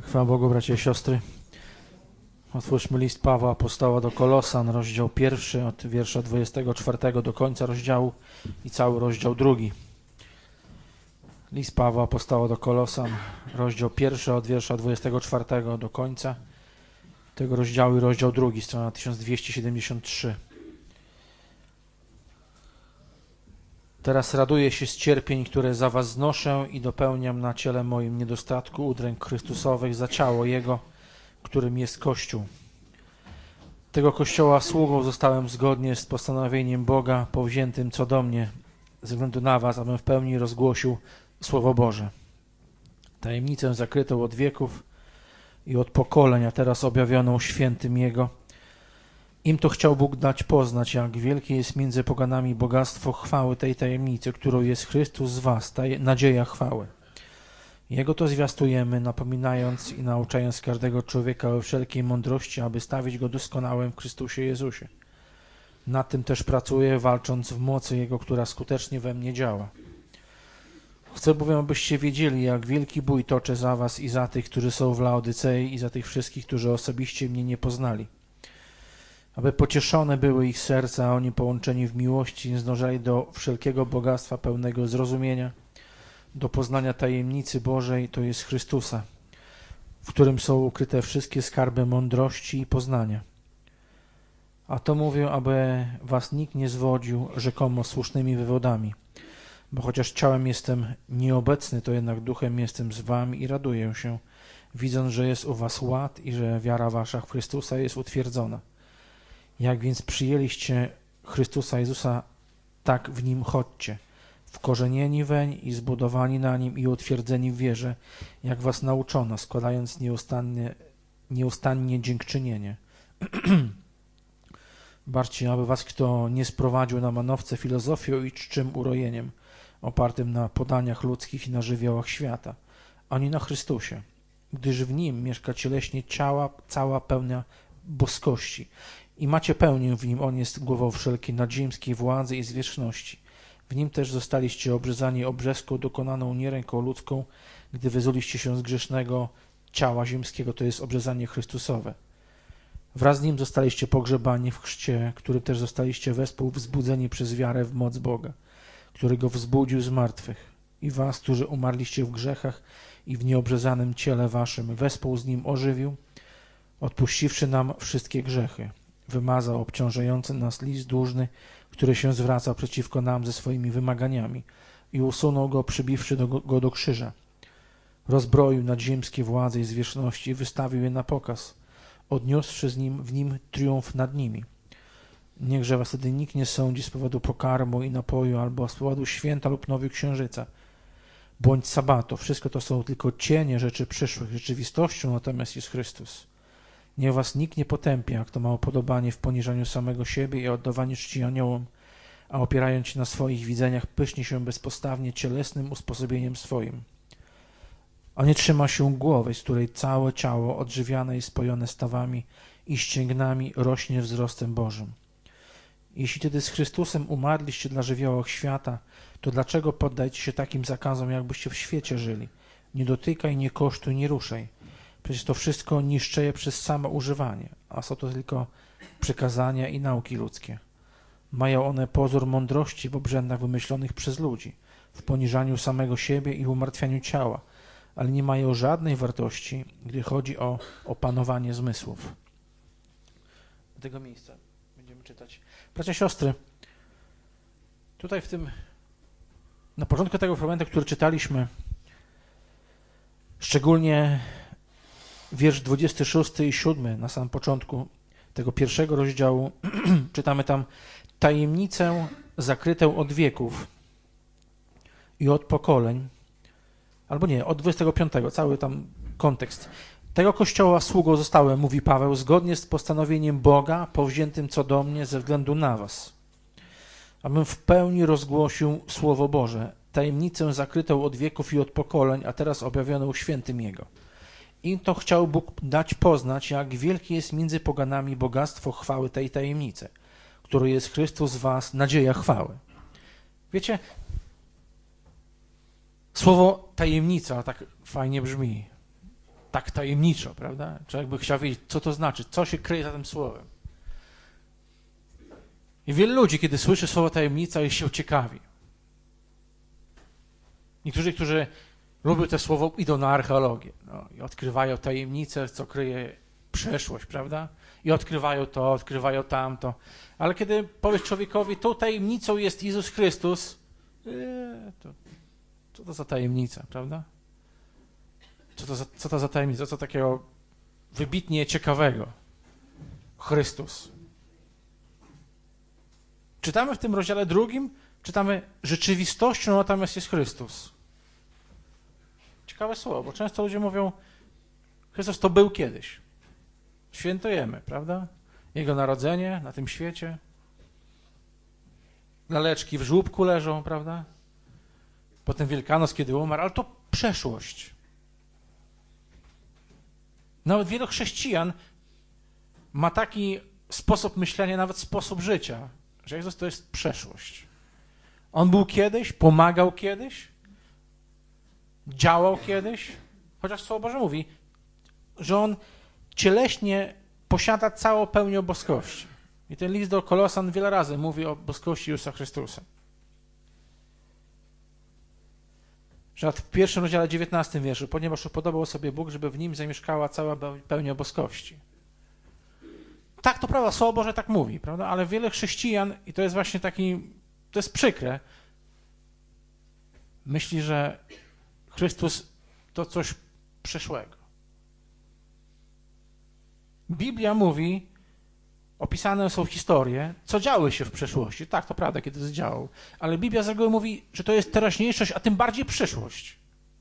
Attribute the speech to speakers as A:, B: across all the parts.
A: Chwała Bogu, bracia i siostry. Otwórzmy list Pawła Apostoła do Kolosan, rozdział 1, od wiersza 24 do końca rozdziału i cały rozdział 2. List Pawła Apostoła do Kolosan, rozdział 1, od wiersza 24 do końca tego rozdziału i rozdział 2, strona 1273. Teraz raduję się z cierpień, które za was znoszę i dopełniam na ciele moim niedostatku udręk Chrystusowych za ciało Jego, którym jest Kościół. Tego Kościoła sługą zostałem zgodnie z postanowieniem Boga powziętym co do mnie, ze względu na was, abym w pełni rozgłosił Słowo Boże. Tajemnicę zakrytą od wieków i od pokoleń, a teraz objawioną świętym Jego. Im to chciał Bóg dać poznać, jak wielkie jest między poganami bogactwo chwały tej tajemnicy, którą jest Chrystus z was, ta nadzieja chwały. Jego to zwiastujemy, napominając i nauczając każdego człowieka o wszelkiej mądrości, aby stawić go doskonałym w Chrystusie Jezusie. Nad tym też pracuję, walcząc w mocy Jego, która skutecznie we mnie działa. Chcę bowiem, abyście wiedzieli, jak wielki bój toczę za was i za tych, którzy są w Laodycei i za tych wszystkich, którzy osobiście mnie nie poznali. Aby pocieszone były ich serca, a oni połączeni w miłości zdążali do wszelkiego bogactwa pełnego zrozumienia, do poznania tajemnicy Bożej, to jest Chrystusa, w którym są ukryte wszystkie skarby mądrości i poznania. A to mówię, aby was nikt nie zwodził rzekomo słusznymi wywodami, bo chociaż ciałem jestem nieobecny, to jednak duchem jestem z wami i raduję się, widząc, że jest u was ład i że wiara wasza w Chrystusa jest utwierdzona. Jak więc przyjęliście Chrystusa Jezusa, tak w Nim chodźcie, wkorzenieni weń i zbudowani na Nim i utwierdzeni w wierze, jak was nauczono, składając nieustannie dziękczynienie. Baczcie, aby was kto nie sprowadził na manowce filozofią i czczym urojeniem, opartym na podaniach ludzkich i na żywiołach świata, ani na Chrystusie, gdyż w Nim mieszka cieleśnie cała pełnia boskości. I macie pełnię w Nim, On jest głową wszelkiej nadziemskiej władzy i zwierzchności. W Nim też zostaliście obrzezani obrzezką dokonaną nie ręką ludzką, gdy wyzuliście się z grzesznego ciała ziemskiego, to jest obrzezanie Chrystusowe. Wraz z Nim zostaliście pogrzebani w chrzcie, którym też zostaliście wespół wzbudzeni przez wiarę w moc Boga, który Go wzbudził z martwych. I was, którzy umarliście w grzechach i w nieobrzezanym ciele waszym, wespół z Nim ożywił, odpuściwszy nam wszystkie grzechy. Wymazał obciążający nas list dłużny, który się zwracał przeciwko nam ze swoimi wymaganiami i usunął go, przybiwszy go do krzyża. Rozbroił nadziemskie władze i zwierzchności i wystawił je na pokaz, odniósłszy w nim triumf nad nimi. Niechże was wtedy nikt nie sądzi z powodu pokarmu i napoju albo z powodu święta lub nowy księżyca, bądź sabatu. Wszystko to są tylko cienie rzeczy przyszłych. Rzeczywistością natomiast jest Chrystus. Niech was nikt nie potępia, kto ma upodobanie w poniżaniu samego siebie i oddawaniu czci aniołom, a opierając się na swoich widzeniach, pysznie się bezpostawnie cielesnym usposobieniem swoim. A nie trzyma się głowy, z której całe ciało odżywiane i spojone stawami i ścięgnami rośnie wzrostem Bożym. Jeśli tedy z Chrystusem umarliście dla żywiołów świata, to dlaczego poddajecie się takim zakazom, jakbyście w świecie żyli? Nie dotykaj, nie kosztuj, nie ruszaj. Przecież to wszystko niszczeje przez samo używanie, a są to tylko przykazania i nauki ludzkie. Mają one pozór mądrości w obrzędach wymyślonych przez ludzi, w poniżaniu samego siebie i w umartwianiu ciała, ale nie mają żadnej wartości, gdy chodzi o opanowanie zmysłów. Do tego miejsca będziemy czytać. Bracia, siostry, tutaj na początku tego fragmentu, który czytaliśmy, szczególnie wiersz 26 i 7 na samym początku tego pierwszego rozdziału, czytamy tam tajemnicę zakrytą od wieków i od pokoleń, albo nie, od 25, cały tam kontekst. Tego Kościoła sługą zostałem, mówi Paweł, zgodnie z postanowieniem Boga powziętym co do mnie ze względu na was, abym w pełni rozgłosił Słowo Boże, tajemnicę zakrytą od wieków i od pokoleń, a teraz objawioną świętym Jego. Im to chciał Bóg dać poznać, jak wielkie jest między poganami bogactwo chwały tej tajemnicy, którą jest Chrystus w was, nadzieja chwały. Wiecie, słowo tajemnica tak fajnie brzmi. tak tajemniczo, prawda? Człowiek by chciał wiedzieć, co to znaczy, co się kryje za tym słowem. I wielu ludzi, kiedy słyszy słowo tajemnica, już się ciekawi. Niektórzy, którzy lubią to słowo, idą na archeologię i odkrywają tajemnicę, co kryje przeszłość, prawda? I odkrywają to, odkrywają tamto. Ale kiedy powiesz człowiekowi, tą tajemnicą jest Jezus Chrystus, co to za tajemnica, prawda? Co to za tajemnica? Co takiego wybitnie ciekawego? Chrystus. Czytamy w tym rozdziale 2, czytamy rzeczywistością, natomiast jest Chrystus. Ciekawe słowo, bo często ludzie mówią, Chrystus to był kiedyś. Świętujemy, prawda? Jego narodzenie na tym świecie. Laleczki w żłóbku leżą, prawda? Potem Wielkanoc, kiedy umarł, ale to przeszłość. Nawet wielu chrześcijan ma taki sposób myślenia, nawet sposób życia, że Jezus to jest przeszłość. On był kiedyś, pomagał kiedyś, działał kiedyś, chociaż Słowo Boże mówi, że On cieleśnie posiada całą pełnię boskości. I ten list do Kolosan wiele razy mówi o boskości Jezusa Chrystusa. Że w 1 rozdziale 19 wierszu, ponieważ upodobał sobie Bóg, żeby w nim zamieszkała cała pełnia boskości. Tak, to prawda, Słowo Boże tak mówi, prawda? Ale wiele chrześcijan, i to jest właśnie to jest przykre, myśli, że Chrystus to coś przeszłego. Biblia mówi, opisane są historie, co działy się w przeszłości. Tak, to prawda, kiedy to działo. Ale Biblia z reguły mówi, że to jest teraźniejszość, a tym bardziej przyszłość.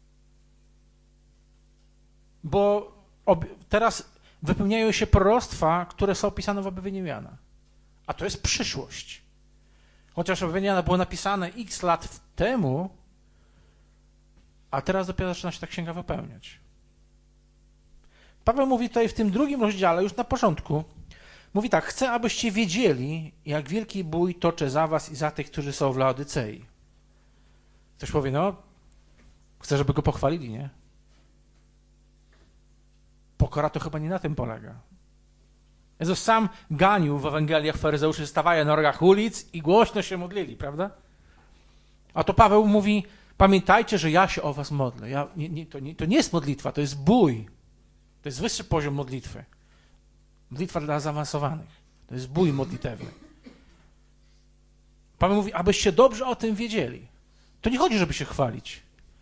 A: Bo teraz wypełniają się proroctwa, które są opisane w objawieniu Jana. A to jest przyszłość. Chociaż objawienie Jana było napisane x lat temu, a teraz dopiero zaczyna się ta księga wypełniać. Paweł mówi tutaj w tym 2 rozdziale, już na początku, mówi tak, chcę, abyście wiedzieli, jak wielki bój toczę za was i za tych, którzy są w Laodycei. Ktoś powie, chcę, żeby go pochwalili, nie? Pokora to chyba nie na tym polega. Jezus sam ganił w Ewangeliach faryzeuszy, stawają na rogach ulic i głośno się modlili, prawda? A to Paweł mówi, pamiętajcie, że ja się o was modlę. To nie jest modlitwa, to jest bój. To jest wyższy poziom modlitwy. Modlitwa dla zaawansowanych. To jest bój modlitewny. Paweł mówi, abyście dobrze o tym wiedzieli. To nie chodzi, żeby się chwalić.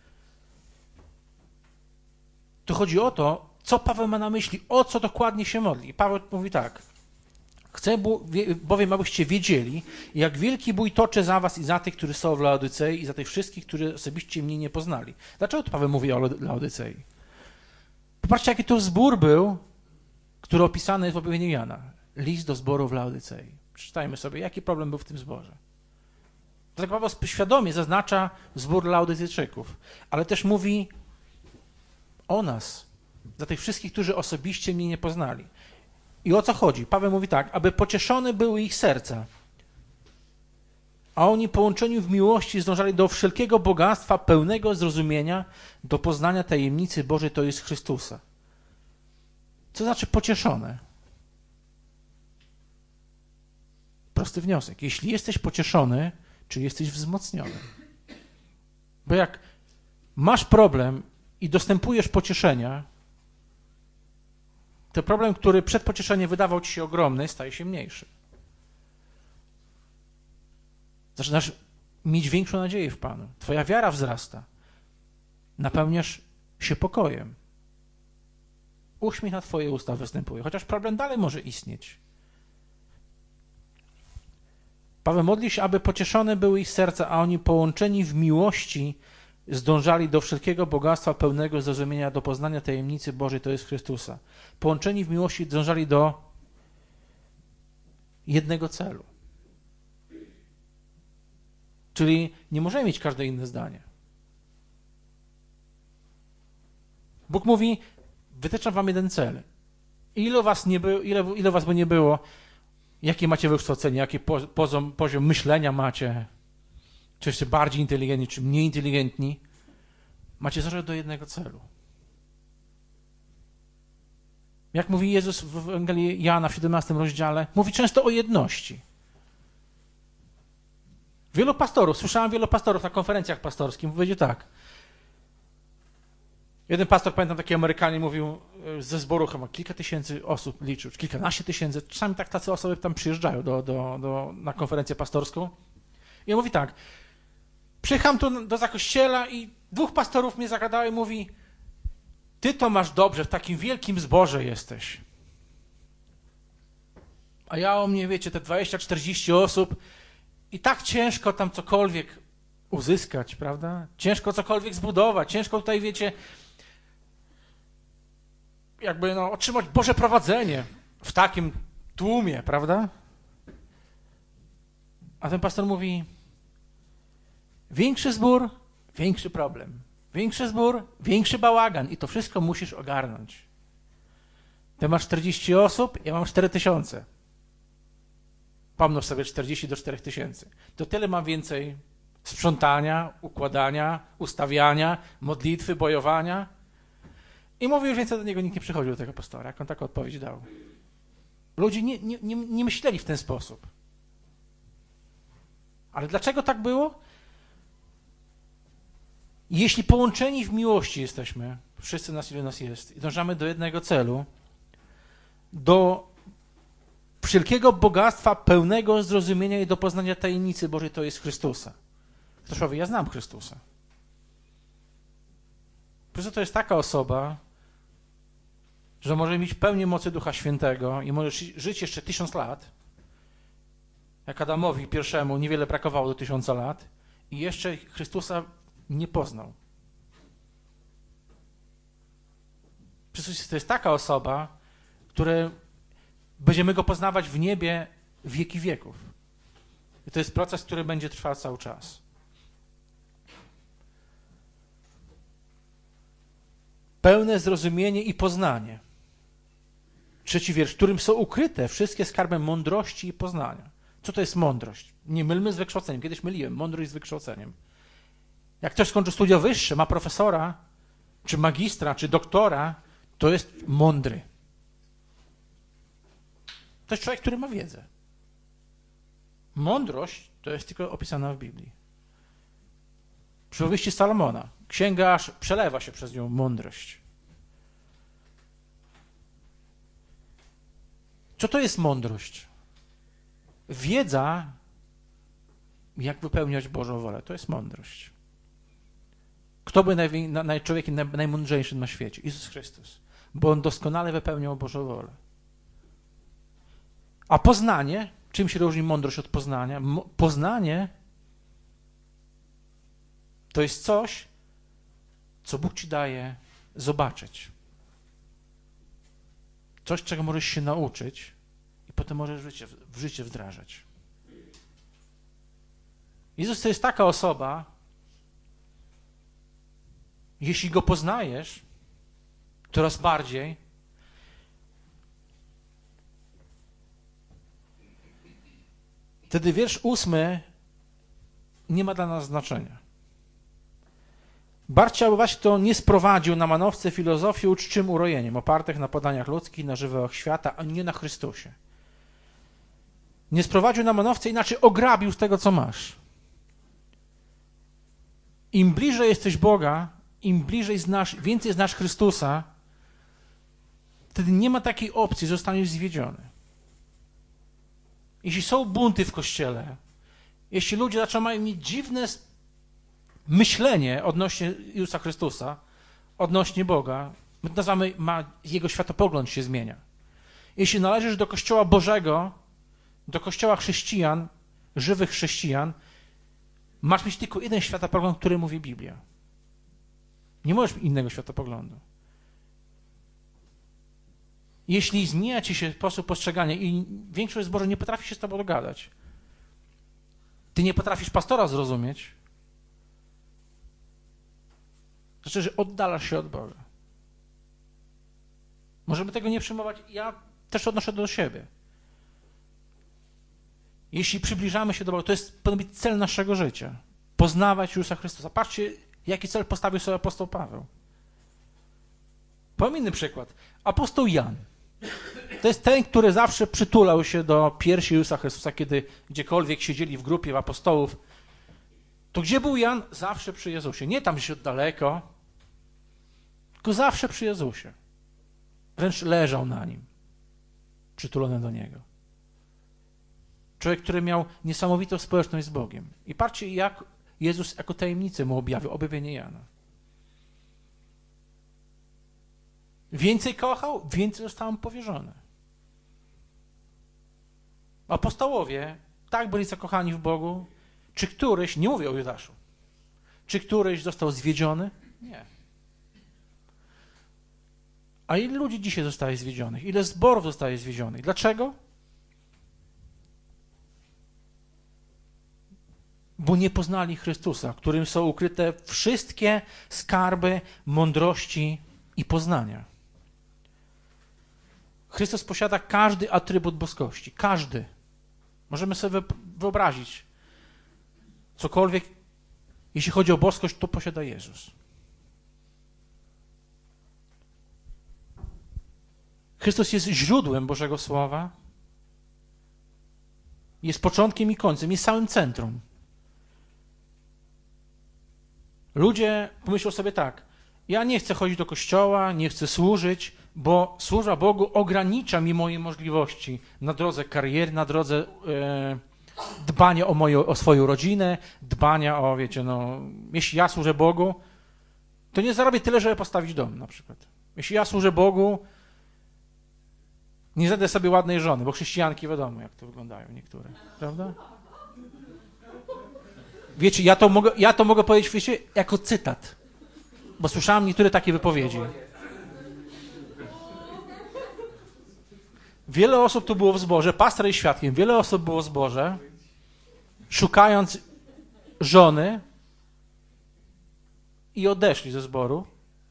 A: To chodzi o to, co Paweł ma na myśli, o co dokładnie się modli. Paweł mówi tak. Chcę bowiem, abyście wiedzieli, jak wielki bój toczę za was i za tych, którzy są w Laodycei i za tych wszystkich, którzy osobiście mnie nie poznali. Dlaczego to Paweł mówi o Laodycei? Popatrzcie, jaki to zbór był, który opisany jest w objawieniu Jana. List do zboru w Laodycei. Przeczytajmy sobie, jaki problem był w tym zborze. Dlatego Paweł świadomie zaznacza zbór Laodycejczyków, ale też mówi o nas, za tych wszystkich, którzy osobiście mnie nie poznali. I o co chodzi? Paweł mówi tak, aby pocieszone były ich serca, a oni połączeni w miłości zdążali do wszelkiego bogactwa, pełnego zrozumienia, do poznania tajemnicy Bożej, to jest Chrystusa. Co znaczy pocieszone? Prosty wniosek. Jeśli jesteś pocieszony, czy jesteś wzmocniony? Bo jak masz problem i dostępujesz pocieszenia, to problem, który przed pocieszeniem wydawał ci się ogromny, staje się mniejszy. Zaczynasz mieć większą nadzieję w Panu. Twoja wiara wzrasta. Napełniasz się pokojem. Uśmiech na twoje usta występuje, chociaż problem dalej może istnieć. Paweł modli się, aby pocieszone były ich serca, a oni połączeni w miłości zdążali do wszelkiego bogactwa pełnego zrozumienia, do poznania tajemnicy Bożej, to jest Chrystusa. Połączeni w miłości zdążali do jednego celu. Czyli nie możemy mieć każde inne zdanie. Bóg mówi, wytyczam wam jeden cel. Ile was by nie było, jakie macie wykształcenie, jaki poziom myślenia macie, czy jeszcze bardziej inteligentni, czy mniej inteligentni, macie dążyć do jednego celu. Jak mówi Jezus w Ewangelii Jana w 17 rozdziale, mówi często o jedności. Słyszałem wielu pastorów na konferencjach pastorskich, powiedział tak. Jeden pastor, pamiętam, taki Amerykanin mówił ze zboru chyba kilka tysięcy osób liczył, czy kilkanaście tysięcy. Czasami tak tacy osoby tam przyjeżdżają na konferencję pastorską. I on mówi tak, przyjechałem tu do zakościela i dwóch pastorów mnie zagadało i mówi, ty to masz dobrze, w takim wielkim zborze jesteś. A ja o mnie, wiecie, te 20-40 osób i tak ciężko tam cokolwiek uzyskać, prawda? Ciężko cokolwiek zbudować, ciężko tutaj, wiecie, jakby otrzymać Boże prowadzenie w takim tłumie, prawda? A ten pastor mówi, większy zbór, większy problem. Większy zbór, większy bałagan i to wszystko musisz ogarnąć. Ty masz 40 osób, ja mam 4000. Pomnóż sobie 40 do 4000. To tyle mam więcej sprzątania, układania, ustawiania, modlitwy, bojowania. I mówił, już więcej do niego nikt nie przychodził, do tego pastora, jak on taką odpowiedź dał. Ludzie nie myśleli w ten sposób. Ale dlaczego tak było? Jeśli połączeni w miłości jesteśmy, wszyscy nas, ile nas jest, i dążamy do jednego celu, do wszelkiego bogactwa, pełnego zrozumienia i do poznania tajemnicy Bożej, to jest Chrystusa. Ktoś powie, ja znam Chrystusa. Po prostu to jest taka osoba, że może mieć pełnię mocy Ducha Świętego i może żyć jeszcze 1000 lat, jak Adamowi pierwszemu niewiele brakowało do 1000 lat i jeszcze Chrystusa nie poznał. Przecież to jest taka osoba, która będziemy go poznawać w niebie wieki wieków. I to jest proces, który będzie trwał cały czas. Pełne zrozumienie i poznanie. 3 wiersz, w którym są ukryte wszystkie skarby mądrości i poznania. Co to jest mądrość? Nie mylmy z wykształceniem. Kiedyś myliłem mądrość z wykształceniem. Jak ktoś skończy studia wyższe, ma profesora, czy magistra, czy doktora, to jest mądry. To jest człowiek, który ma wiedzę. Mądrość to jest tylko opisana w Biblii. Przypowieści Salomona. Księga aż przelewa się przez nią mądrość. Co to jest mądrość? Wiedza, jak wypełniać Bożą wolę, to jest mądrość. Kto był człowiekiem najmądrzejszym na świecie? Jezus Chrystus. Bo On doskonale wypełniał Bożą wolę. A poznanie, czym się różni mądrość od poznania? Poznanie to jest coś, co Bóg ci daje zobaczyć. Coś, czego możesz się nauczyć i potem możesz w życie wdrażać. Jezus to jest taka osoba, jeśli Go poznajesz coraz bardziej, wtedy wiersz 8 nie ma dla nas znaczenia. Barcia właśnie to nie sprowadził na manowce filozofii uczczym urojeniem, opartych na podaniach ludzkich, na żywiołach świata, a nie na Chrystusie. Nie sprowadził na manowce, inaczej ograbił z tego, co masz. Im bliżej jesteś Boga, im bliżej więcej znasz Chrystusa, wtedy nie ma takiej opcji, że zostaniesz zwiedziony. Jeśli są bunty w Kościele, jeśli ludzie zaczynają mieć dziwne myślenie odnośnie Jezusa Chrystusa, odnośnie Boga, my to nazywamy, jego światopogląd się zmienia. Jeśli należysz do Kościoła Bożego, do Kościoła chrześcijan, żywych chrześcijan, masz mieć tylko jeden światopogląd, który mówi Biblia. Nie możesz mieć innego światopoglądu. Jeśli zmienia ci się sposób postrzegania i większość zboru nie potrafi się z tobą dogadać, ty nie potrafisz pastora zrozumieć, to znaczy, że oddalasz się od Boga. Możemy tego nie przyjmować. Ja też odnoszę to do siebie. Jeśli przybliżamy się do Boga, to powinien być cel naszego życia. Poznawać Jezusa Chrystusa. Patrzcie, jaki cel postawił sobie apostoł Paweł. Powiem inny przykład. Apostoł Jan. To jest ten, który zawsze przytulał się do piersi Jezusa Chrystusa, kiedy gdziekolwiek siedzieli w grupie w apostołów. To gdzie był Jan? Zawsze przy Jezusie. Nie tam się daleko, tylko zawsze przy Jezusie. Wręcz leżał na nim, przytulony do Niego. Człowiek, który miał niesamowitą społeczność z Bogiem. I patrzcie, jak Jezus jako tajemnicę mu objawił, objawienie Jana. Więcej kochał, więcej zostało mu powierzone. Apostołowie tak byli zakochani w Bogu, czy któryś, nie mówię o Judaszu, czy któryś został zwiedziony? Nie. A ile ludzi dzisiaj zostaje zwiedzionych? Ile zborów zostaje zwiedzionych? Dlaczego? Bo nie poznali Chrystusa, w którym są ukryte wszystkie skarby mądrości i poznania. Chrystus posiada każdy atrybut boskości. Każdy. Możemy sobie wyobrazić. Cokolwiek, jeśli chodzi o boskość, to posiada Jezus. Chrystus jest źródłem Bożego Słowa. Jest początkiem i końcem. Jest całym centrum. Ludzie pomyślą sobie tak, ja nie chcę chodzić do kościoła, nie chcę służyć, bo służba Bogu ogranicza mi moje możliwości na drodze kariery, na drodze dbania o swoją rodzinę, dbania o, wiecie, no, jeśli ja służę Bogu, to nie zarobię tyle, żeby postawić dom na przykład. Jeśli ja służę Bogu, nie znajdę sobie ładnej żony, bo chrześcijanki wiadomo, jak to wyglądają niektóre, prawda? Wiecie, ja to mogę powiedzieć, wiecie, jako cytat, bo słyszałem niektóre takie wypowiedzi. Wiele osób tu było w zborze, pastor jest świadkiem, wiele osób było w zborze, szukając żony i odeszli ze zboru,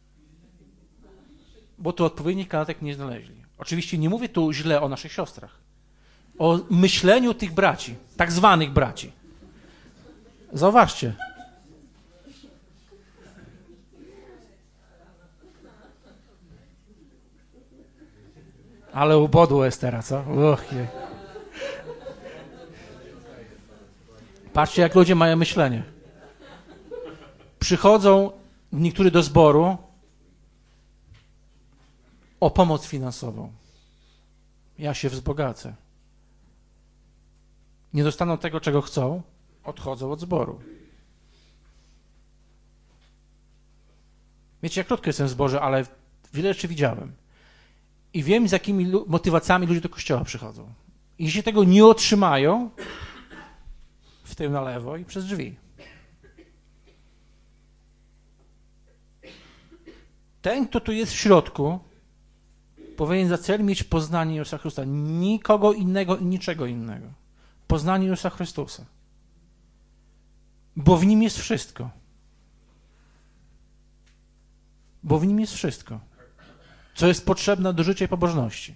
A: bo tu odpowiednich kandydatek nie znaleźli. Oczywiście nie mówię tu źle o naszych siostrach, o myśleniu tych braci, tak zwanych braci. Zauważcie. Ale ubodło jest teraz, co? Patrzcie, jak ludzie mają myślenie. Przychodzą niektórzy do zboru o pomoc finansową. Ja się wzbogacę. Nie dostaną tego, czego chcą, odchodzą od zboru. Wiecie, ja krótko jestem w zborze, ale wiele rzeczy widziałem. I wiem, z jakimi motywacjami ludzie do kościoła przychodzą. I jeśli tego nie otrzymają, w tył na lewo i przez drzwi. Ten, kto tu jest w środku, powinien za cel mieć poznanie Jezusa Chrystusa. Nikogo innego i niczego innego. Poznanie Jezusa Chrystusa. Bo w Nim jest wszystko. Bo w Nim jest wszystko, co jest potrzebne do życia i pobożności.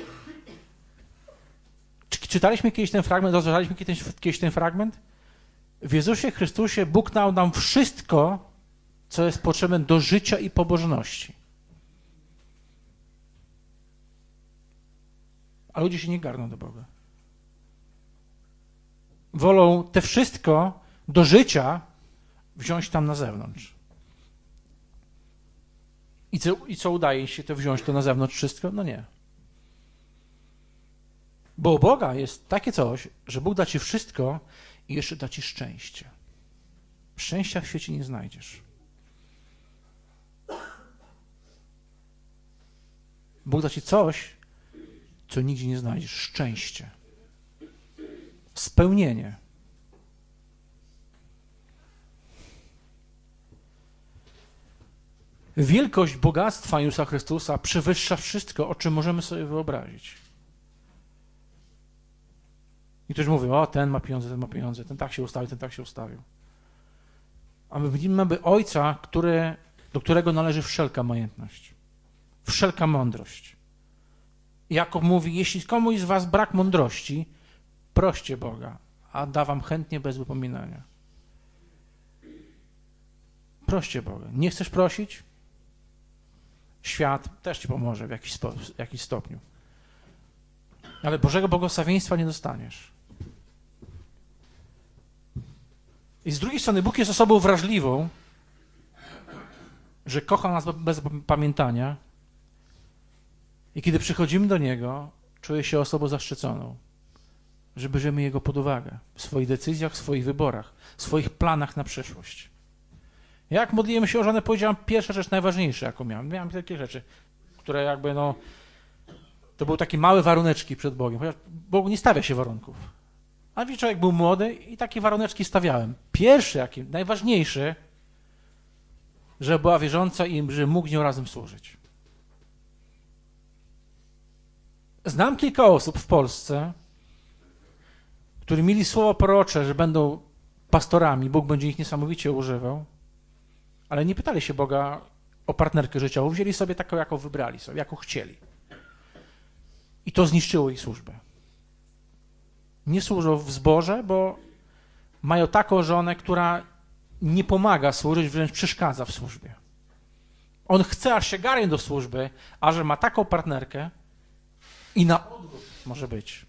A: Czytaliśmy kiedyś ten fragment, rozważaliśmy kiedyś ten fragment? W Jezusie Chrystusie Bóg dał nam wszystko, co jest potrzebne do życia i pobożności. A ludzie się nie garną do Boga. Wolą te wszystko do życia wziąć tam na zewnątrz. I co udaje się to wziąć to na zewnątrz wszystko? No nie. Bo u Boga jest takie coś, że Bóg da ci wszystko i jeszcze da ci szczęście. Szczęścia w świecie nie znajdziesz. Bóg da ci coś, co nigdzie nie znajdziesz. Szczęście. Spełnienie. Wielkość bogactwa Jezusa Chrystusa przewyższa wszystko, o czym możemy sobie wyobrazić. I ktoś mówi, o, ten ma pieniądze, ten tak się ustawił, ten tak się ustawił. A my widzimy Ojca, do którego należy wszelka majętność, wszelka mądrość. Jakub mówi, jeśli komuś z was brak mądrości, proście Boga, a da wam chętnie bez wypominania. Proście Boga. Nie chcesz prosić? Świat też ci pomoże w jakiś stopniu. Ale Bożego błogosławieństwa nie dostaniesz. I z drugiej strony Bóg jest osobą wrażliwą, że kocha nas bez pamiętania i kiedy przychodzimy do Niego, czuje się osobą zaszczyconą, że bierzemy Jego pod uwagę w swoich decyzjach, w swoich wyborach, w swoich planach na przyszłość. Jak modliłem się o żonę, powiedziałem pierwsza rzecz najważniejsza, jaką miałem. Miałem takie rzeczy, które jakby to były takie małe waruneczki przed Bogiem, chociaż Bogu nie stawia się warunków. A wie, człowiek był młody i takie waruneczki stawiałem. Pierwszy, najważniejszy, że była wierząca i że mógł nią razem służyć. Znam kilka osób w Polsce, którzy mieli słowo prorocze, że będą pastorami, Bóg będzie ich niesamowicie używał, ale nie pytali się Boga o partnerkę życiową, wzięli sobie taką, jaką wybrali sobie, jaką chcieli. I to zniszczyło ich służbę. Nie służą w zborze, bo mają taką żonę, która nie pomaga służyć, wręcz przeszkadza w służbie. On chce, aż się garnie do służby, a że ma taką partnerkę i na odwrót może być.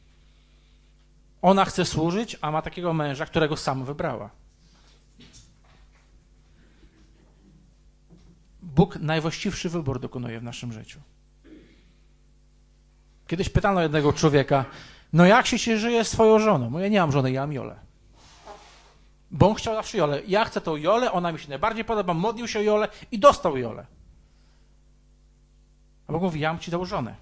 A: Ona chce służyć, a ma takiego męża, którego sama wybrała. Bóg najwłaściwszy wybór dokonuje w naszym życiu. Kiedyś pytano jednego człowieka, no jak się żyje z swoją żoną? Bo ja nie mam żony, ja mam Jolę. Bo on chciał zawsze Jolę. Ja chcę tą Jolę, ona mi się najbardziej podoba, modlił się o Jolę i dostał Jolę. A Bóg mówi, ja bym ci dał żonę,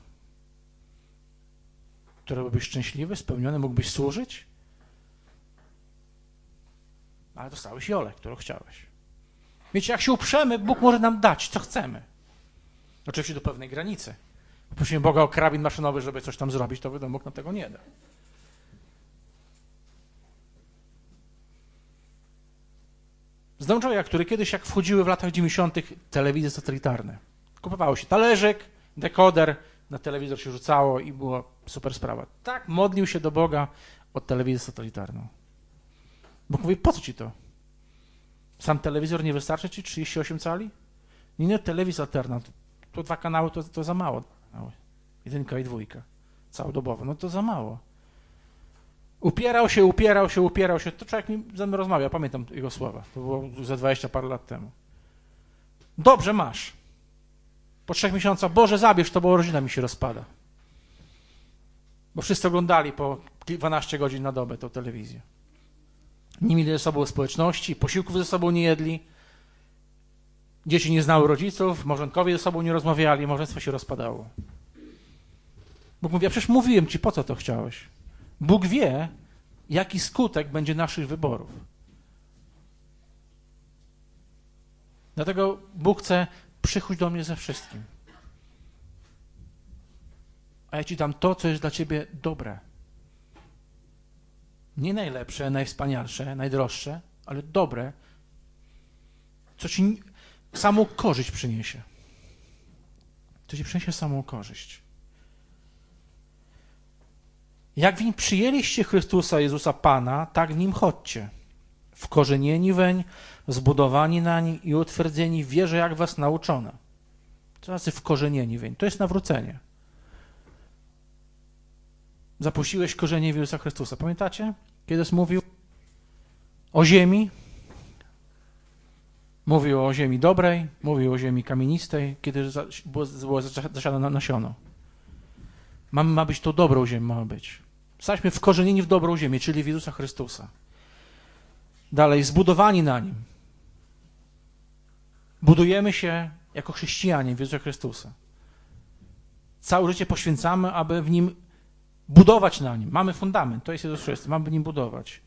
A: która byłbyś szczęśliwy, spełniony, mógłbyś służyć, ale dostałeś Jolę, którą chciałeś. Wiecie, jak się uprzemy, Bóg może nam dać, co chcemy. Oczywiście do pewnej granicy. Prosimy Boga o karabin maszynowy, żeby coś tam zrobić, to wiadomo, Bóg nam tego nie da. Znam człowieka, który kiedyś, jak wchodziły w latach 90. telewizje satelitarne, kupowało się talerzyk, dekoder, na telewizor się rzucało i była super sprawa. Tak modlił się do Boga o telewizję satelitarną. Bóg mówi, po co ci to? Sam telewizor nie wystarczy ci? 38 cali? Nie, telewizja alterna. To 2 kanały to za mało. 1 i 2. Całodobowo. No to za mało. Upierał się. To człowiek mi ze mną rozmawiał. Pamiętam jego słowa. To było za 20 parę lat temu. Dobrze, masz. Po 3 miesiącach, Boże, zabierz to, bo rodzina mi się rozpada. Bo wszyscy oglądali po 12 godzin na dobę tę telewizję. Nie mieli ze sobą społeczności, posiłków ze sobą nie jedli, dzieci nie znały rodziców, małżonkowie ze sobą nie rozmawiali, małżeństwo się rozpadało. Bóg mówi, ja przecież mówiłem ci, po co to chciałeś. Bóg wie, jaki skutek będzie naszych wyborów. Dlatego Bóg chce, przychodź do mnie ze wszystkim. A ja ci dam to, co jest dla ciebie dobre. Nie najlepsze, najwspanialsze, najdroższe, ale dobre, co ci samą korzyść przyniesie. Co ci przyniesie samą korzyść. Jak w nim przyjęliście Chrystusa Jezusa Pana, tak w nim chodźcie. Wkorzenieni weń, zbudowani na nim i utwierdzeni w wierze, jak was nauczono. Co znaczy wkorzenieni weń? To jest nawrócenie. Zapuściłeś korzenie w Jezusa Chrystusa. Pamiętacie? Kiedy mówił o ziemi, mówił o ziemi dobrej, mówił o ziemi kamienistej, kiedy było zasiane nasiono. Ma być to dobrą ziemią, ma być. Zostaliśmy wkorzenieni w dobrą ziemię, czyli w Jezusa Chrystusa. Dalej, zbudowani na Nim. Budujemy się jako chrześcijanie w Jezusa Chrystusa. Całe życie poświęcamy, aby w Nim budować na Nim. Mamy fundament, to jest Jezus Chrystus, mamy w Nim budować.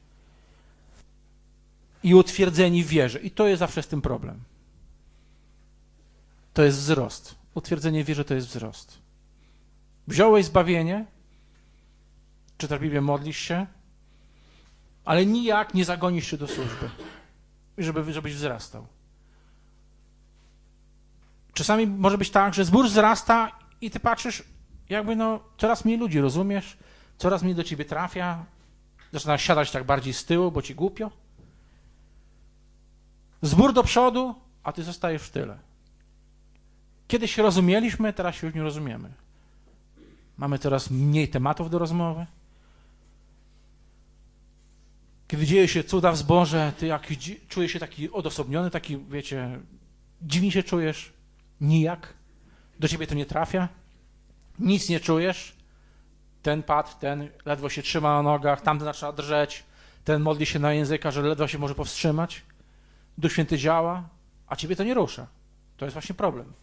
A: I utwierdzeni w wierze. I to jest zawsze z tym problem. To jest wzrost. Utwierdzenie w wierze to jest wzrost. Wziąłeś zbawienie, czytasz Biblię, modlisz się, ale nijak nie zagonisz się do służby, żebyś wzrastał. Czasami może być tak, że zbór wzrasta i ty patrzysz, jakby coraz mniej ludzi, rozumiesz? Coraz mniej do ciebie trafia, zaczynasz siadać tak bardziej z tyłu, bo ci głupio. Zbór do przodu, a ty zostajesz w tyle. Kiedyś się rozumieliśmy, teraz się już nie rozumiemy. Mamy coraz mniej tematów do rozmowy. Kiedy dzieje się cuda w zborze, ty czujesz się taki odosobniony, taki, wiecie, dziwnie się czujesz, nijak. Do ciebie to nie trafia. Nic nie czujesz. Ten padł, ten ledwo się trzyma na nogach, tamten zaczyna drżeć, ten modli się na języka, że ledwo się może powstrzymać. Duch Święty działa, a ciebie to nie rusza. To jest właśnie problem.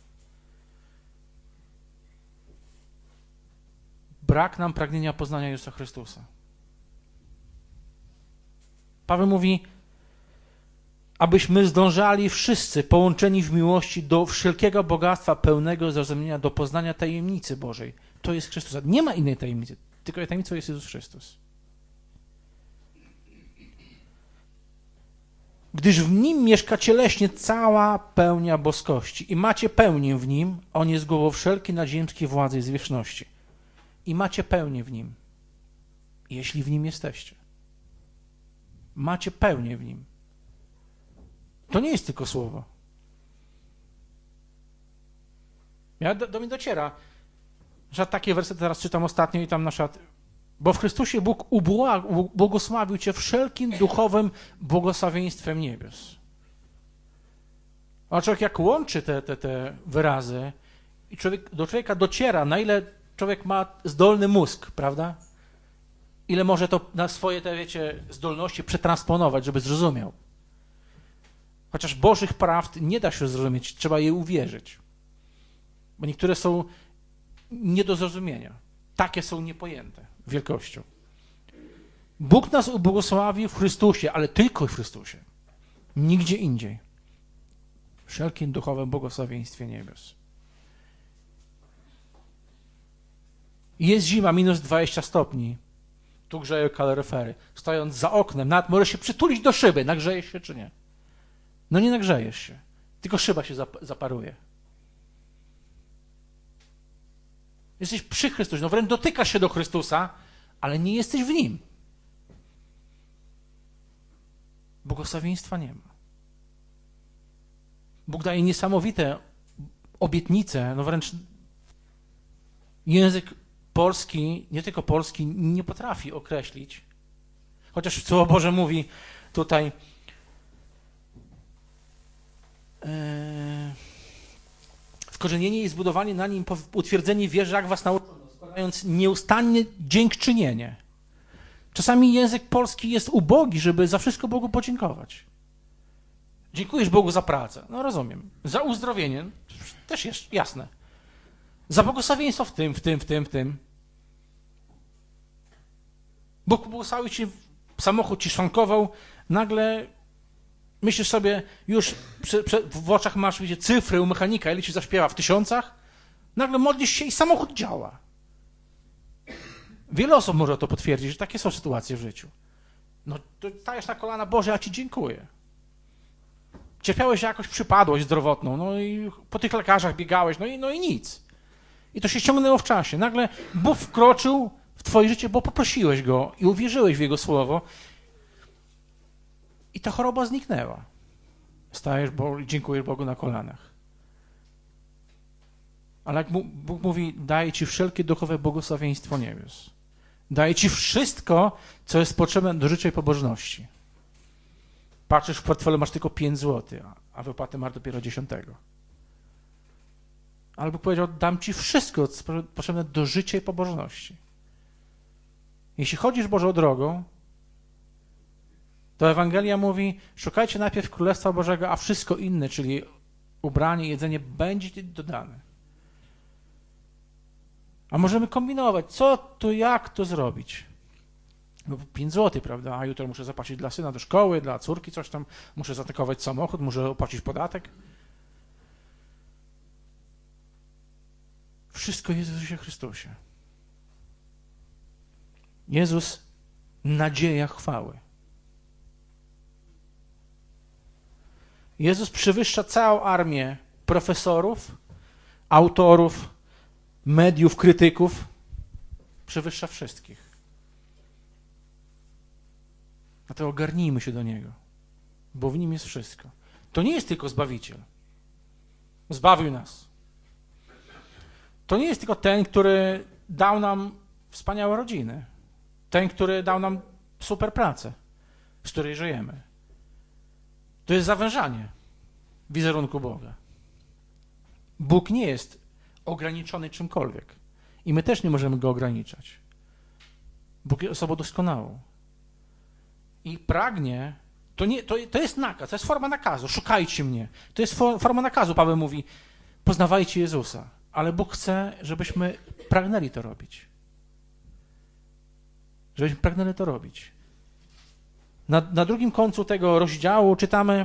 A: Brak nam pragnienia poznania Jezusa Chrystusa. Paweł mówi, abyśmy zdążali wszyscy, połączeni w miłości do wszelkiego bogactwa pełnego zrozumienia, do poznania tajemnicy Bożej. To jest Chrystus. Nie ma innej tajemnicy, tylko tajemnicą jest Jezus Chrystus. Gdyż w Nim mieszka cieleśnie cała pełnia boskości i macie pełnię w Nim, On jest głową wszelkiej nadziemskiej władzy i zwierzchności. I macie pełnię w Nim, jeśli w Nim jesteście. Macie pełnię w Nim. To nie jest tylko słowo. Do mnie dociera, że takie wersety teraz czytam ostatnio i tam na przykład, bo w Chrystusie Bóg błogosławił cię wszelkim duchowym błogosławieństwem niebios. A człowiek jak łączy te wyrazy i do człowieka dociera, na ile człowiek ma zdolny mózg, prawda? Ile może to na swoje te, wiecie, zdolności przetransponować, żeby zrozumiał. Chociaż Bożych prawd nie da się zrozumieć, trzeba je uwierzyć. Bo niektóre są nie do zrozumienia. Takie są niepojęte wielkością. Bóg nas ubłogosławił w Chrystusie, ale tylko w Chrystusie. Nigdzie indziej. Wszelkim duchowym błogosławieństwie niebios. Jest zima, minus 20 stopni. Tu grzeją kaloryfery. Stojąc za oknem, nawet możesz się przytulić do szyby. Nagrzejesz się czy nie? No nie nagrzejesz się. Tylko szyba się zaparuje. Jesteś przy Chrystusie. No wręcz dotykasz się do Chrystusa, ale nie jesteś w Nim. Błogosławieństwa nie ma. Bóg daje niesamowite obietnice, no wręcz język polski, nie tylko polski, nie potrafi określić. Chociaż Słowo Boże mówi tutaj wkorzenienie i zbudowanie na nim, utwierdzenie wierzy, jak was nauczono, składając nieustannie dziękczynienie. Czasami język polski jest ubogi, żeby za wszystko Bogu podziękować. Dziękujesz Bogu za pracę. No rozumiem. Za uzdrowienie. Też jest jasne. Za błogosławieństwo w tym. Bóg błogosławił ci, samochód ci szwankował, nagle myślisz sobie, już w oczach masz, wiecie, cyfry u mechanika, ile ci zaśpiewa w 1000, nagle modlisz się i samochód działa. Wiele osób może to potwierdzić, że takie są sytuacje w życiu. No, to stajesz na kolana, Boże, ja Ci dziękuję. Cierpiałeś jakąś przypadłość zdrowotną, no i po tych lekarzach biegałeś, no i nic. I to się ściągnęło w czasie. Nagle Bóg wkroczył w twoje życie, bo poprosiłeś Go i uwierzyłeś w Jego słowo i ta choroba zniknęła. Stajesz, bo dziękujesz Bogu na kolanach. Ale jak Bóg mówi, daje ci wszelkie duchowe błogosławieństwo niebios. Daje ci wszystko, co jest potrzebne do życia i pobożności. Patrzysz w portfelu, masz tylko 5 zł, a wypłatę masz dopiero 10. Ale Bóg powiedział, dam ci wszystko, co jest potrzebne do życia i pobożności. Jeśli chodzisz Bożą drogą, to Ewangelia mówi, szukajcie najpierw Królestwa Bożego, a wszystko inne, czyli ubranie, jedzenie, będzie ci dodane. A możemy kombinować, co tu, jak to zrobić. No 5 zł, prawda? A jutro muszę zapłacić dla syna do szkoły, dla córki coś tam, muszę zatankować samochód, muszę opłacić podatek. Wszystko jest w Jezusie Chrystusie. Jezus, nadzieja chwały. Jezus przewyższa całą armię profesorów, autorów, mediów, krytyków. Przewyższa wszystkich. Dlatego ogarnijmy się do Niego, bo w Nim jest wszystko. To nie jest tylko Zbawiciel. Zbawił nas. To nie jest tylko ten, który dał nam wspaniałe rodziny. Ten, który dał nam super pracę, z której żyjemy. To jest zawężanie wizerunku Boga. Bóg nie jest ograniczony czymkolwiek. I my też nie możemy Go ograniczać. Bóg jest osobą doskonałą. I pragnie, to jest nakaz, to jest forma nakazu. Szukajcie mnie. To jest forma nakazu. Paweł mówi, poznawajcie Jezusa. Ale Bóg chce, żebyśmy pragnęli to robić. Żebyśmy pragnęli to robić. Na drugim końcu tego rozdziału czytamy,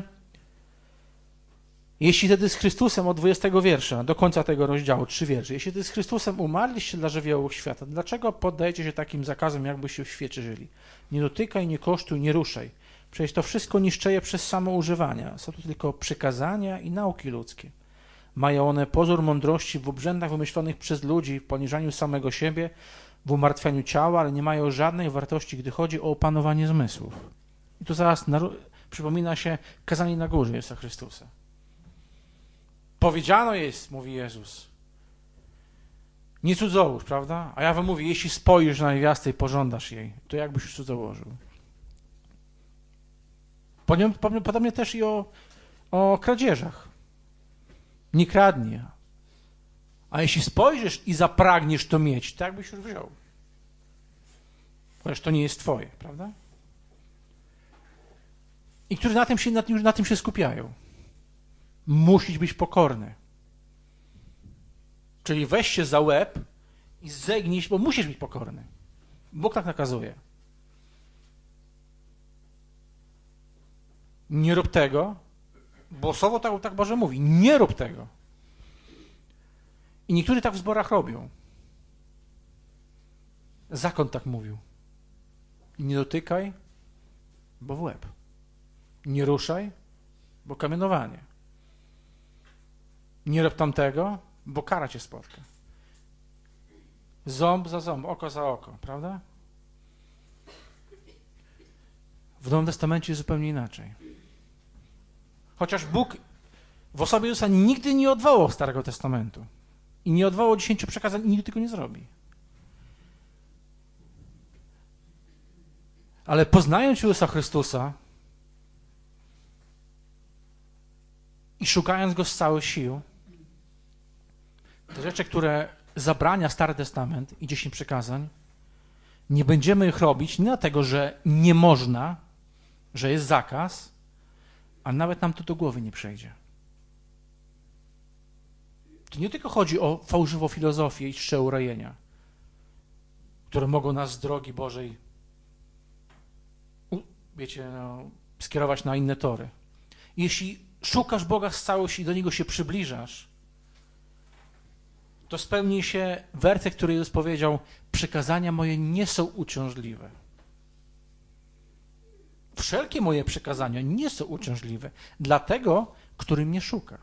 A: jeśli wtedy z Chrystusem od 20 wiersza do końca tego rozdziału, 3 wiersze. Jeśli wtedy z Chrystusem umarliście dla żywiołów świata, dlaczego poddajecie się takim zakazom, jakbyście w świecie żyli? Nie dotykaj, nie kosztuj, nie ruszaj. Przecież to wszystko niszczeje przez samo używanie. Są to tylko przykazania i nauki ludzkie. Mają one pozór mądrości w obrzędach wymyślonych przez ludzi, w poniżaniu samego siebie, w umartwianiu ciała, ale nie mają żadnej wartości, gdy chodzi o opanowanie zmysłów. I tu zaraz przypomina się kazanie na górze Jezusa Chrystusa. Powiedziano jest, mówi Jezus, nie cudzołóż, prawda? A ja wam mówię, jeśli spojrzysz na niewiastę i pożądasz jej, to jakbyś już cudzołożył. Podobnie też i o kradzieżach. Nie kradnij. A jeśli spojrzysz i zapragniesz to mieć, to jakbyś już wziął. Chociaż to nie jest twoje, prawda? I którzy na tym się skupiają. Musisz być pokorny. Czyli weź się za łeb i zegnij się, bo musisz być pokorny. Bóg tak nakazuje. Nie rób tego, bo słowo tak Boże mówi. Nie rób tego. I niektórzy tak w zborach robią. Zakon tak mówił. Nie dotykaj, bo w łeb. Nie ruszaj, bo kamienowanie. Nie rób tamtego, bo kara cię spotka. Ząb za ząb, oko za oko, prawda? W Nowym Testamencie jest zupełnie inaczej. Chociaż Bóg w osobie Jezusa nigdy nie odwołał Starego Testamentu i nie odwołał 10 przekazań i nigdy tego nie zrobi. Ale poznając Jezusa Chrystusa i szukając Go z całych sił, te rzeczy, które zabrania Stary Testament i 10 przykazań, nie będziemy ich robić nie dlatego, że nie można, że jest zakaz, a nawet nam to do głowy nie przejdzie. To nie tylko chodzi o fałszywą filozofię i czcze urojenia, które mogą nas z drogi Bożej skierować na inne tory. Jeśli szukasz Boga z całości i do Niego się przybliżasz, to spełni się werset, który Jezus powiedział: przykazania moje nie są uciążliwe. Wszelkie moje przykazania nie są uciążliwe dla tego, który mnie szuka.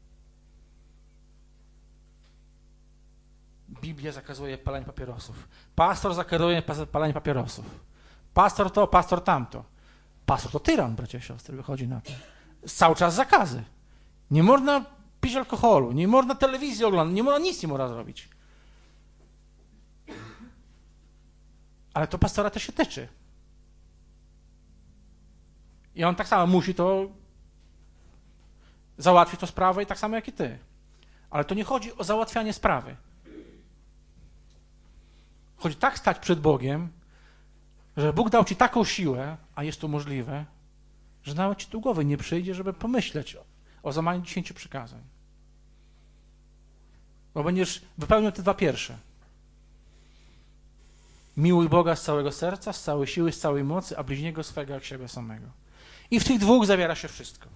A: Biblia zakazuje palenia papierosów. Pastor zakazuje palenia papierosów. Pastor to, pastor tamto. Pastor to tyran, bracia i siostry, wychodzi na to. Cały czas zakazy. Nie można pić alkoholu, nie można telewizji oglądać, nic nie można zrobić. Ale to pastora też się tyczy. I on tak samo musi to załatwić tę sprawę i tak samo jak i ty. Ale to nie chodzi o załatwianie sprawy. Chodzi tak stać przed Bogiem, że Bóg dał ci taką siłę, a jest to możliwe, że nawet ci do głowy nie przyjdzie, żeby pomyśleć o złamaniu 10 przykazań. Bo będziesz wypełniał te 2 pierwsze. Miłuj Boga z całego serca, z całej siły, z całej mocy, a bliźniego swego jak siebie samego. I w tych 2 zawiera się wszystko.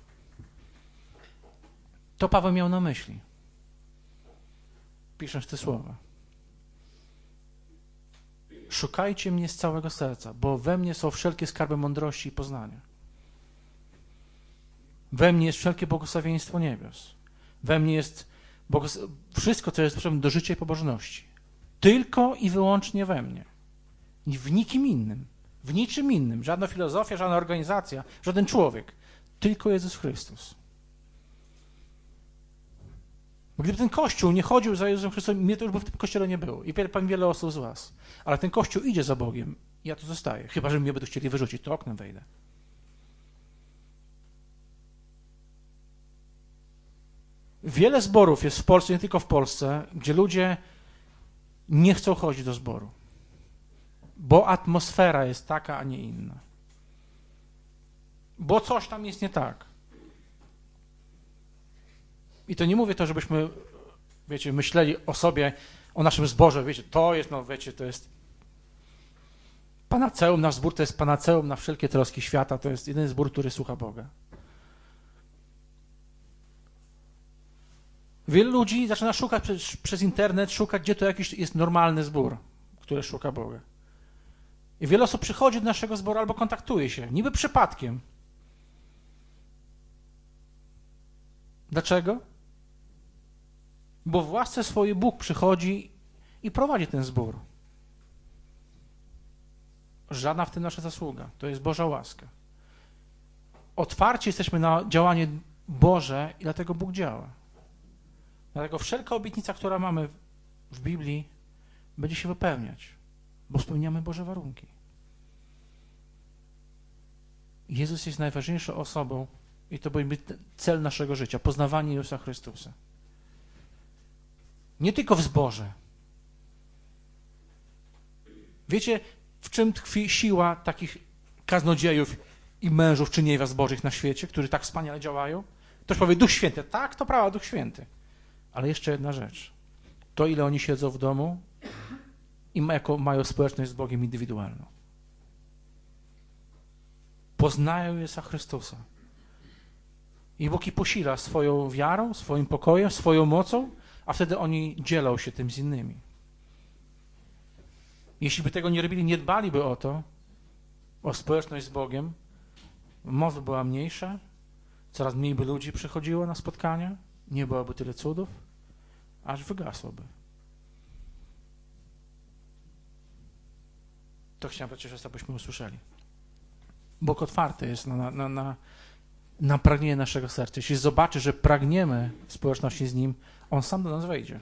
A: To Paweł miał na myśli, pisząc te słowa. Szukajcie mnie z całego serca, bo we mnie są wszelkie skarby mądrości i poznania. We mnie jest wszelkie błogosławieństwo niebios. We mnie jest wszystko, co jest potrzebne do życia i pobożności. Tylko i wyłącznie we mnie. I w nikim innym. W niczym innym. Żadna filozofia, żadna organizacja, żaden człowiek. Tylko Jezus Chrystus. Bo gdyby ten Kościół nie chodził za Jezusem Chrystusem, mnie to już by w tym Kościele nie było. I pewnie wiele osób z was. Ale ten Kościół idzie za Bogiem. Ja tu zostaję. Chyba że mnie będą chcieli wyrzucić, to oknem wejdę. Wiele zborów jest w Polsce, nie tylko w Polsce, gdzie ludzie nie chcą chodzić do zboru. Bo atmosfera jest taka, a nie inna. Bo coś tam jest nie tak. I to nie mówię to, żebyśmy, wiecie, myśleli o sobie, o naszym zborze, wiecie, to jest, no wiecie, to jest panaceum, nasz zbór to jest panaceum na wszelkie troski świata, to jest jedyny zbór, który słucha Boga. Wielu ludzi zaczyna szukać przez internet, szukać, gdzie to jakiś jest normalny zbór, który szuka Boga. I wiele osób przychodzi do naszego zboru albo kontaktuje się, niby przypadkiem. Dlaczego? Bo w łasce swojej Bóg przychodzi i prowadzi ten zbór. Żadna w tym nasza zasługa. To jest Boża łaska. Otwarci jesteśmy na działanie Boże i dlatego Bóg działa. Dlatego wszelka obietnica, która mamy w Biblii, będzie się wypełniać, bo spełniamy Boże warunki. Jezus jest najważniejszą osobą i to będzie cel naszego życia, poznawanie Jezusa Chrystusa. Nie tylko w zborze. Wiecie, w czym tkwi siła takich kaznodziejów i mężów czy niewiast bożych na świecie, którzy tak wspaniale działają? Ktoś powie, Duch Święty. Tak, to prawda, Duch Święty. Ale jeszcze jedna rzecz. To, ile oni siedzą w domu i jaką mają społeczność z Bogiem indywidualną. Poznają Jezusa Chrystusa. I Bóg ich posila swoją wiarą, swoim pokojem, swoją mocą, a wtedy oni dzielą się tym z innymi. Jeśli by tego nie robili, nie dbaliby o to, o społeczność z Bogiem, moc by była mniejsza, coraz mniej by ludzi przychodziło na spotkania, nie byłoby tyle cudów, aż wygasłoby. To chciałem przecież, abyśmy usłyszeli. Bóg otwarty jest na pragnienie naszego serca. Jeśli zobaczy, że pragniemy społeczności z Nim, On sam do nas wejdzie.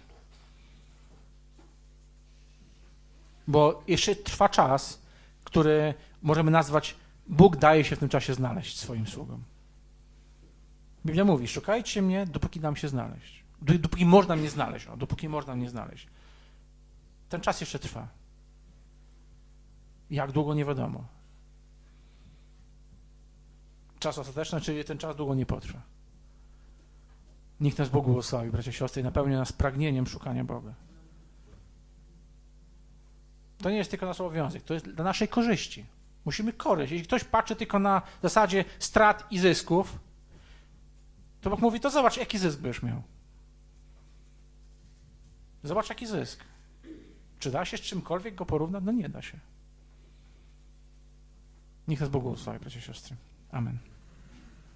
A: Bo jeszcze trwa czas, który możemy nazwać, Bóg daje się w tym czasie znaleźć swoim sługom. Biblia mówi, szukajcie mnie, dopóki dam się znaleźć. Dopóki można mnie znaleźć. Dopóki można mnie znaleźć. Ten czas jeszcze trwa. Jak długo, nie wiadomo. Czas ostateczny, czyli ten czas długo nie potrwa. Niech nas Bóg błogosławi, bracia i siostry, i napełni nas pragnieniem szukania Boga. To nie jest tylko nasz obowiązek, to jest dla naszej korzyści. Musimy korzyść. Jeśli ktoś patrzy tylko na zasadzie strat i zysków, to Bóg mówi, to zobacz, jaki zysk byś miał. Zobacz, jaki zysk. Czy da się z czymkolwiek go porównać? No nie da się. Niech nas Bóg błogosławi, bracia i siostry. Amen.